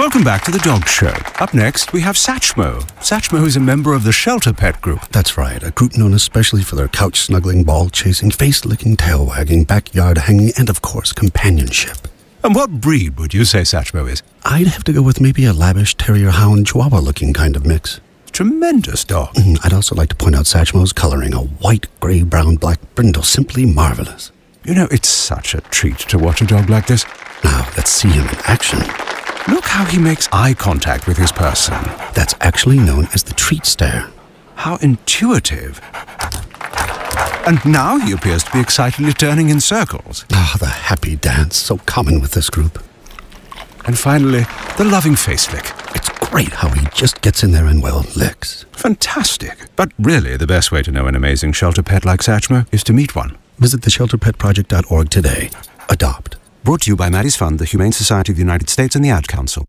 Welcome back to the Dog Show. Up next, we have Satchmo. Satchmo is a member of the Shelter Pet Group. That's right, a group known especially for their couch-snuggling, ball-chasing, face-licking, tail-wagging, backyard-hanging, and, of course, companionship. And what breed would you say Satchmo is? I'd have to go with maybe a lavish terrier-hound chihuahua-looking kind of mix. Tremendous dog. I'd also like to point out Satchmo's coloring, a white, gray, brown, black brindle, simply marvelous. You know, it's such a treat to watch a dog like this. Now, let's see him in action. Look how he makes eye contact with his person. That's actually known as the treat stare. How intuitive. And now he appears to be excitedly turning in circles. Ah, the happy dance, so common with this group. And finally, the loving face lick. It's great how he just gets in there and, well, licks. Fantastic. But really, the best way to know an amazing shelter pet like Satchmo is to meet one. Visit theshelterpetproject.org today. Adopt. Brought to you by Maddie's Fund, the Humane Society of the United States, and the Ad Council.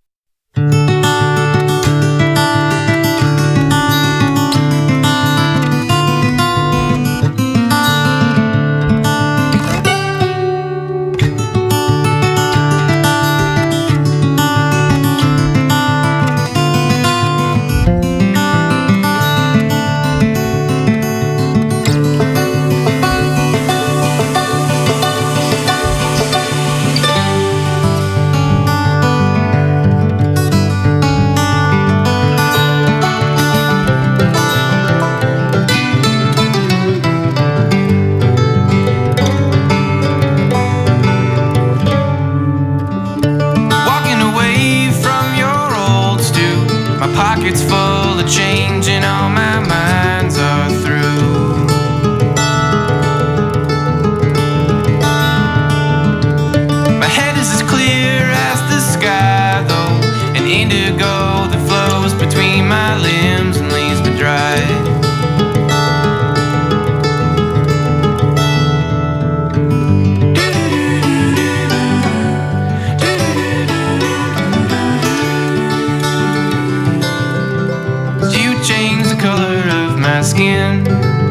Pockets full of change and all my minds are through. My head is as clear as the sky though, an indigo that flows between my limbs and leaves me dry. Change the color of my skin.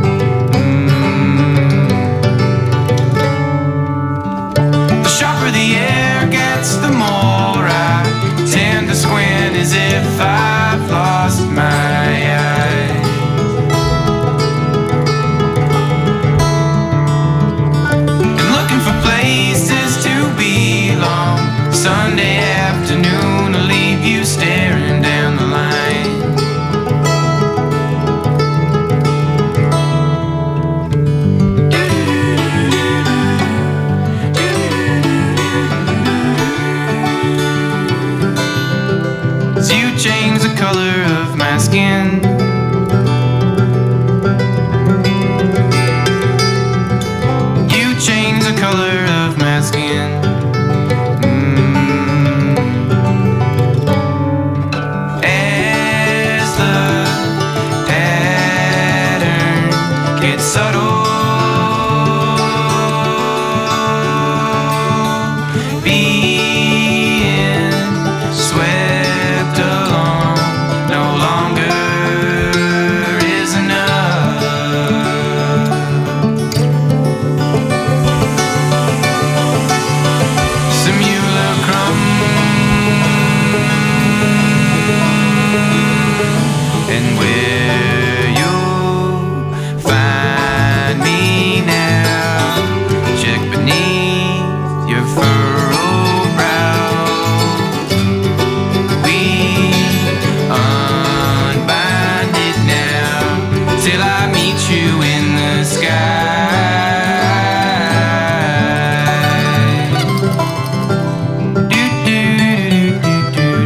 The sharper the air gets, the more I tend to squint as if I've lost my eyes. And looking for places to belong. Sunday afternoon will leave you staring down the line. You change the color of my skin. You change the color of my skin. As the pattern gets subtle, being swept along no longer is enough. Simulacrum, and where you'll find me now, check beneath your furrowed brow. Unbind it now till I meet you in the sky. Do do do do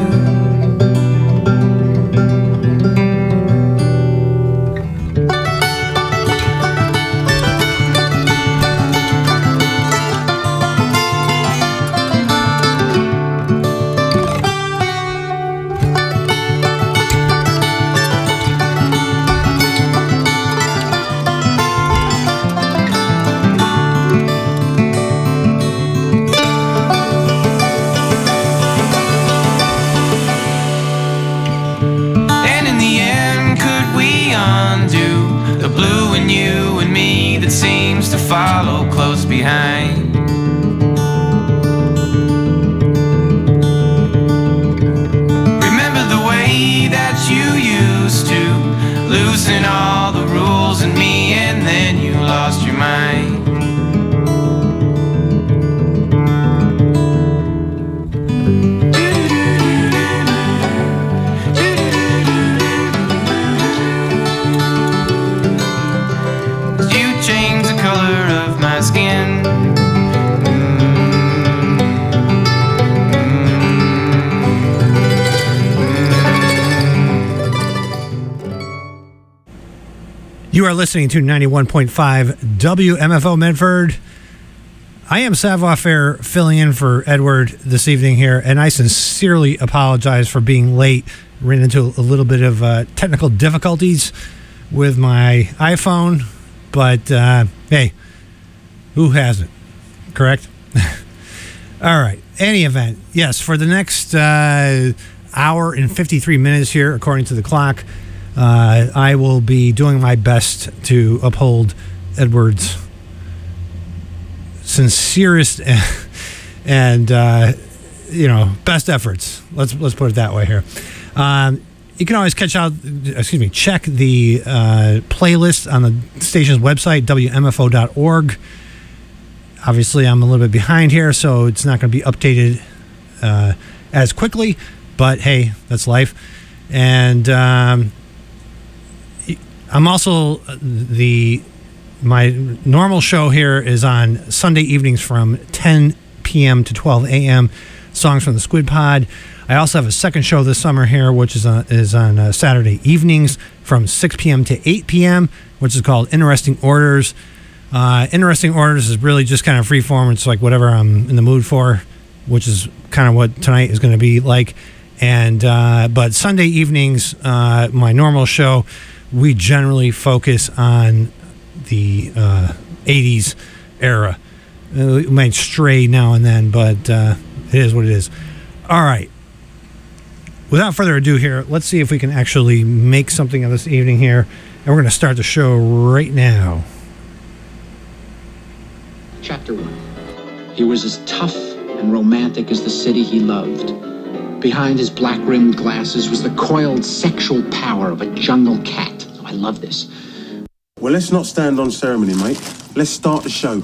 And in the end, could we undo the blue in you and me that seems to follow close behind? You are listening to 91.5 WMFO Medford. I am Savoir-Faire filling in for Edward this evening here, and I sincerely apologize for being late. Ran into a little bit of technical difficulties with my iPhone, but hey, who hasn't? Correct? All right. Any event, yes, for the next hour and 53 minutes here, according to the clock, I will be doing my best to uphold Edward's sincerest and best efforts. Let's put it that way here. You can always check the playlist on the station's website, WMFO.org. Obviously, I'm a little bit behind here, so it's not going to be updated as quickly. But hey, that's life. And I'm also my normal show here is on Sunday evenings from 10 p.m. to 12 a.m. Songs from the Squid Pod. I also have a second show this summer here, which is on Saturday evenings from 6 p.m. to 8 p.m., which is called Interesting Orders. Interesting Orders is really just kind of freeform. It's like whatever I'm in the mood for, which is kind of what tonight is going to be like. And but Sunday evenings, my normal show, we generally focus on the 80s era. We might stray now and then, but it is what it is. All right. Without further ado here, let's see if we can actually make something of this evening here. And we're going to start the show right now. Chapter 1. He was as tough and romantic as the city he loved. Behind his black-rimmed glasses was the coiled sexual power of a jungle cat. Oh, I love this. Well, let's not stand on ceremony, mate. Let's start the show.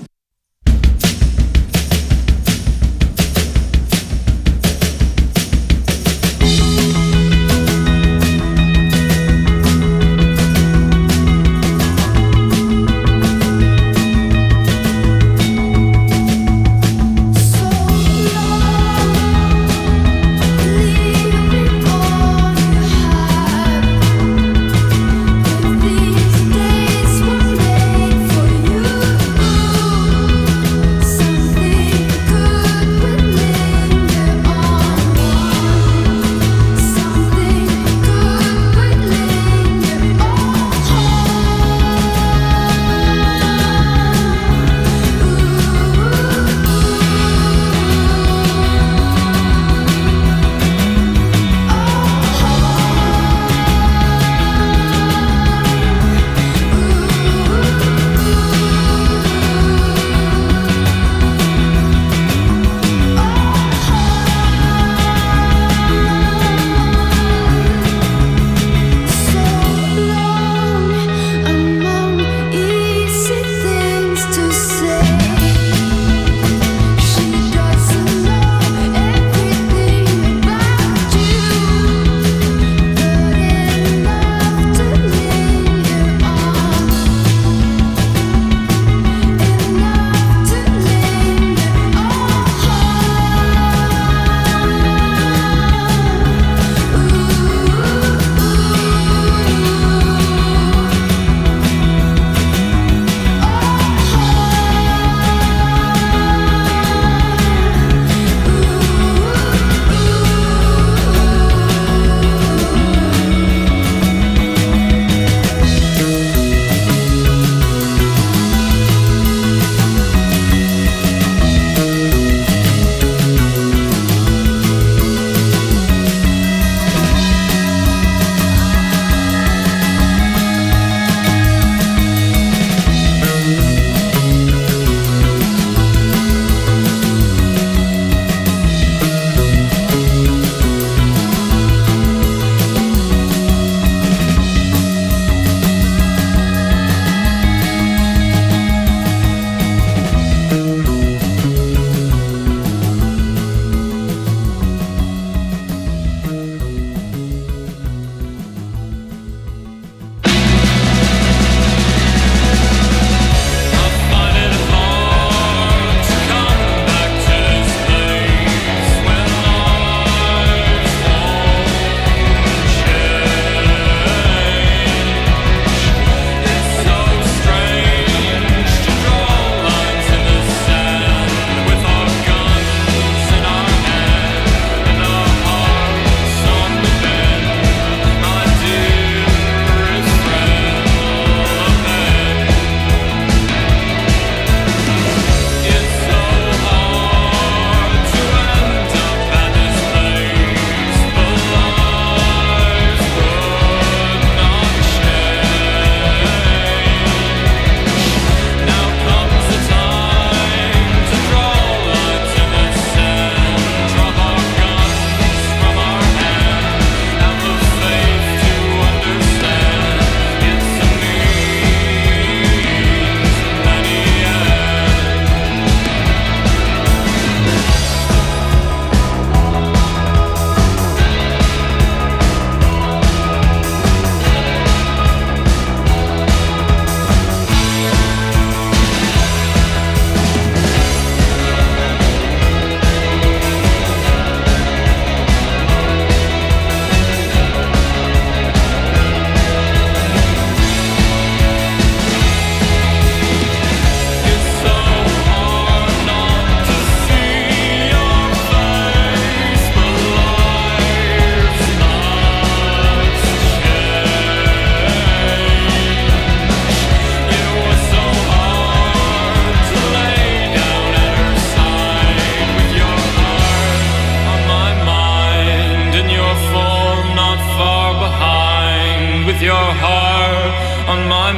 your heart on my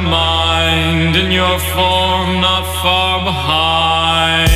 mind and your form not far behind.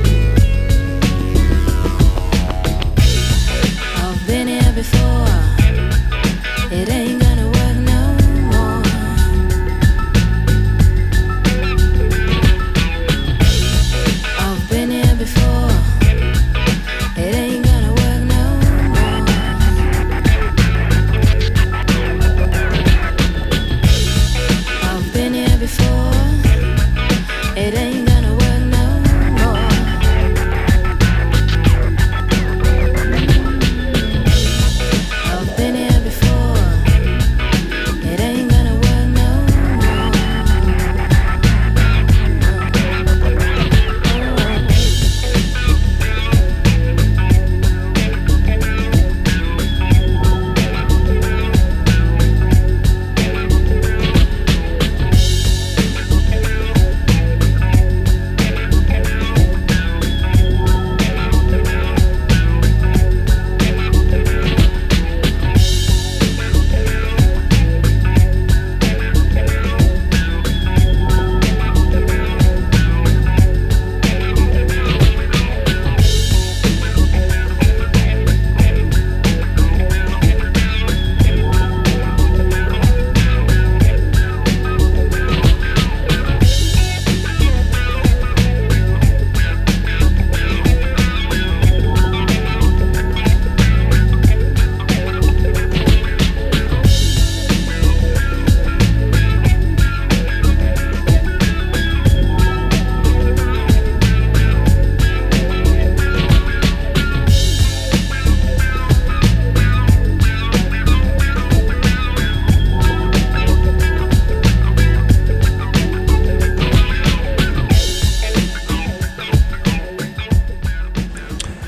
Before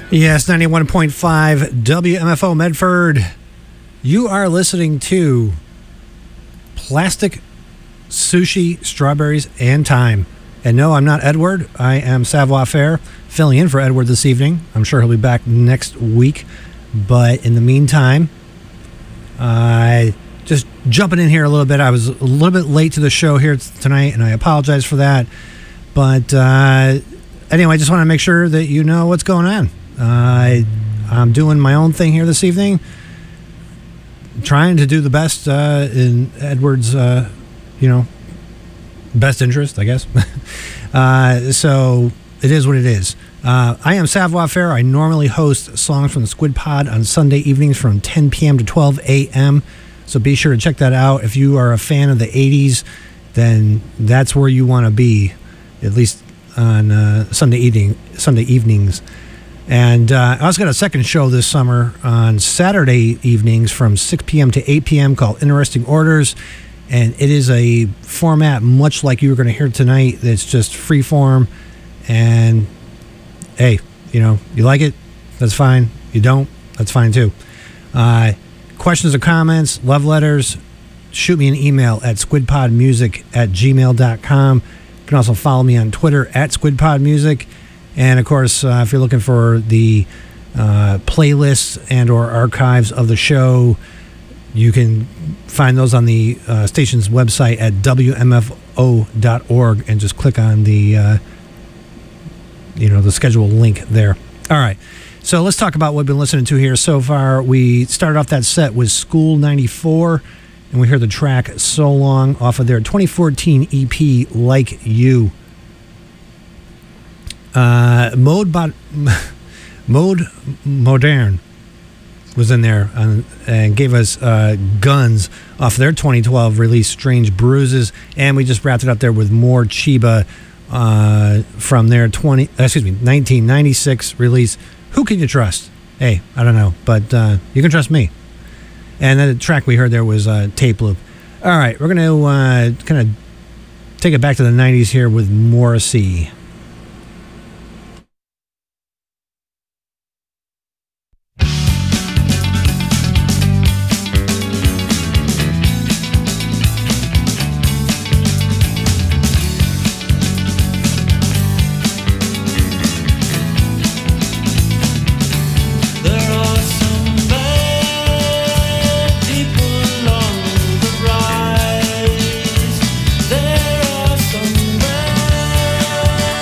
Yes, 91.5 WMFO Medford. You are listening to Plastic Sushi, Strawberries, and Time. And no, I'm not Edward. I am Savoir Faire, filling in for Edward this evening. I'm sure he'll be back next week. But in the meantime, just jumping in here a little bit. I was a little bit late to the show here tonight, and I apologize for that. But anyway, I just want to make sure that you know what's going on. I'm doing my own thing here this evening, trying to do the best in Edward's, best interest, I guess. So it is what it is. I am Savoir Faire. I normally host songs from the Squid Pod on Sunday evenings from 10 p.m. to 12 a.m. So be sure to check that out. If you are a fan of the 80s, then that's where you want to be, at least on Sunday evenings. And I also got a second show this summer on Saturday evenings from 6 p.m. to 8 p.m. called Interesting Orders. And it is a format much like you were going to hear tonight. That's just free form. And, hey, you like it, that's fine. You don't, that's fine too. Questions or comments, love letters, shoot me an email at squidpodmusic@gmail.com. You can also follow me on Twitter at squidpodmusic. And, of course, if you're looking for the playlists and or archives of the show, you can find those on the station's website at wmfo.org and just click on the, the schedule link there. All right. So let's talk about what we've been listening to here so far. We started off that set with School 94, and we heard the track So Long off of their 2014 EP, Like You. Mode Modern was in there and gave us Guns off their 2012 release, Strange Bruises, and we just wrapped it up there with more Chiba from their 1996 release, Who Can You Trust? Hey, I don't know, but you can trust me. And then the track we heard there was Tape Loop. All right, we're going to kind of take it back to the 90s here with Morrissey. There are some bad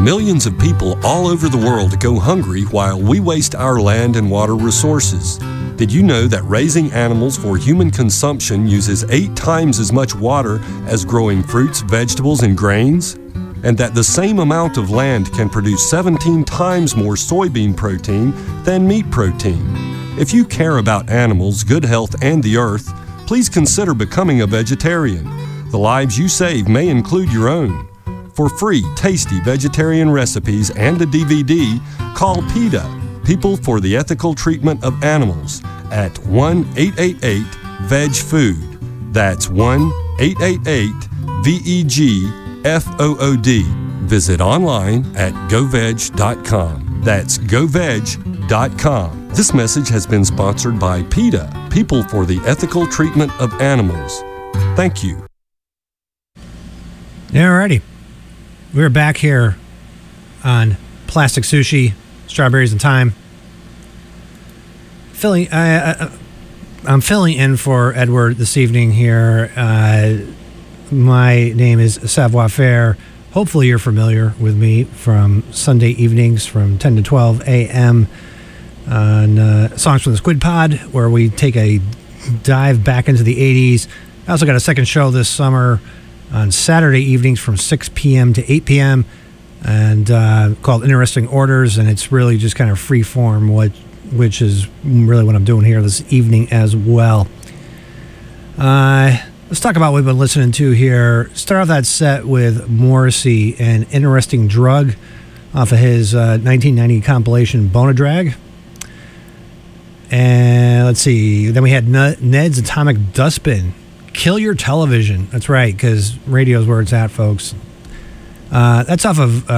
millions of people all over the world go hungry while we waste our land and water resources. Did you know that raising animals for human consumption uses 8 times as much water as growing fruits, vegetables, and grains? And that the same amount of land can produce 17 times more soybean protein than meat protein? If you care about animals, good health, and the earth, please consider becoming a vegetarian. The lives you save may include your own. For free, tasty vegetarian recipes and a DVD, call PETA, People for the Ethical Treatment of Animals, at 1-888-VEG-FOOD. That's 1-888-VEG-FOOD. Visit online at goveg.com. That's goveg.com. This message has been sponsored by PETA, People for the Ethical Treatment of Animals. Thank you. Alrighty. We're back here on Plastic Sushi, Strawberries and Thyme. I'm filling in for Edward this evening here. My name is Savoir Faire. Hopefully you're familiar with me from Sunday evenings from 10 to 12 a.m. on Songs from the Squid Pod, where we take a dive back into the 80s. I also got a second show this summer on Saturday evenings from 6 p.m. to 8 p.m. and called Interesting Orders, and it's really just kind of free form, which is really what I'm doing here this evening as well. Let's talk about what we've been listening to here. Start off that set with Morrissey and Interesting Drug off of his 1990 compilation Bonadrag. And let's see, then we had Ned's Atomic Dustbin, Kill Your Television. That's right, because radio's where it's at, folks. That's off of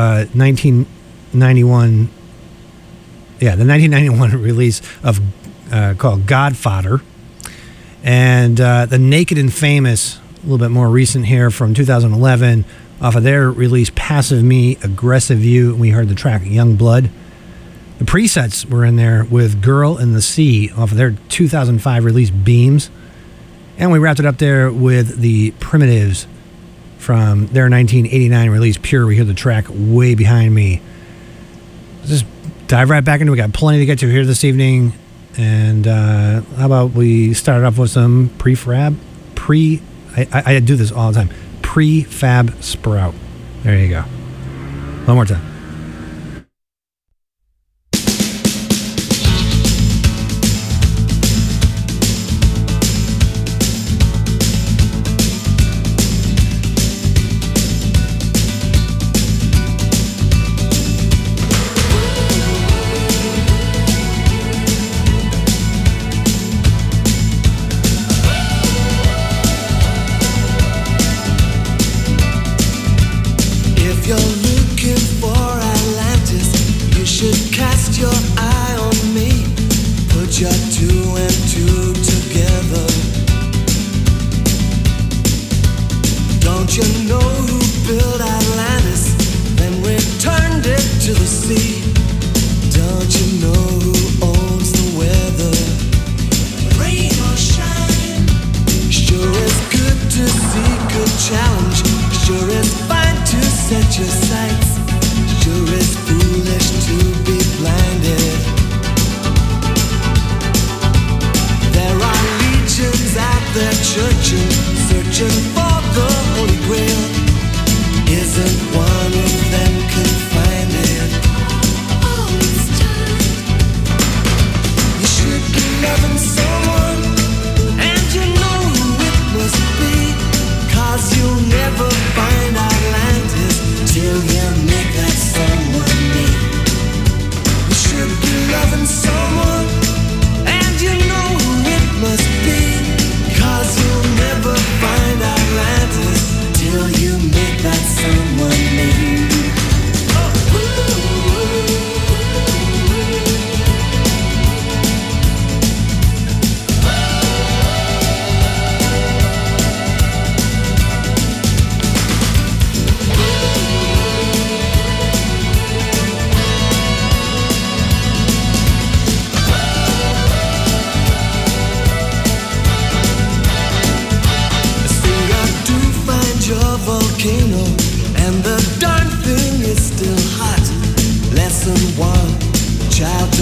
1991. Yeah, the 1991 release of called Godfather. And the Naked and Famous, a little bit more recent here from 2011, off of their release Passive Me, Aggressive You. We heard the track Young Blood. The Presets were in there with Girl in the Sea off of their 2005 release Beams. And we wrapped it up there with the Primitives from their 1989 release Pure. We hear the track Way Behind Me. Just dive right back into it. We got plenty to get to here this evening. And how about we start off with some I do this all the time. Prefab Sprout. There you go. One more time. Searching for the Holy Grail.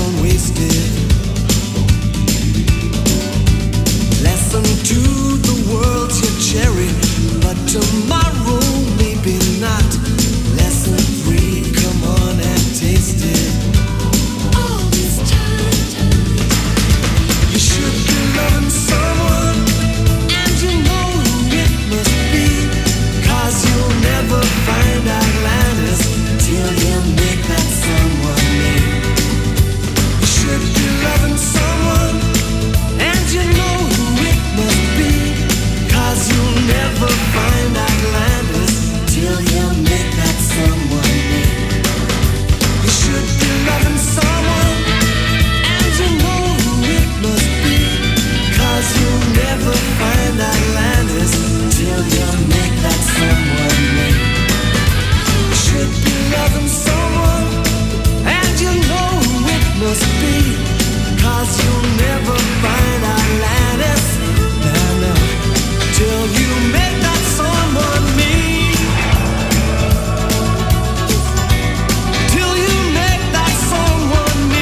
on wasted. Lesson to the world's your cherry, but tomorrow maybe not. Lesson 3, come on and taste it. All this time, you should be loving someone, and you know who it must be, 'cause you'll never find Atlantis till you make that someone me. You should be loving someone, and you know who it must be, 'cause you'll never find Atlantis till you make that someone me. You should be loving someone, and you know who it must be, 'cause you'll never find Atlantis till you make that someone me. You should be loving someone, and you know who it must be, 'cause you'll never find Atlantis, no, till you make that someone me. Till you make that someone me.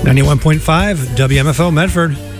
91.5 WMFO Medford.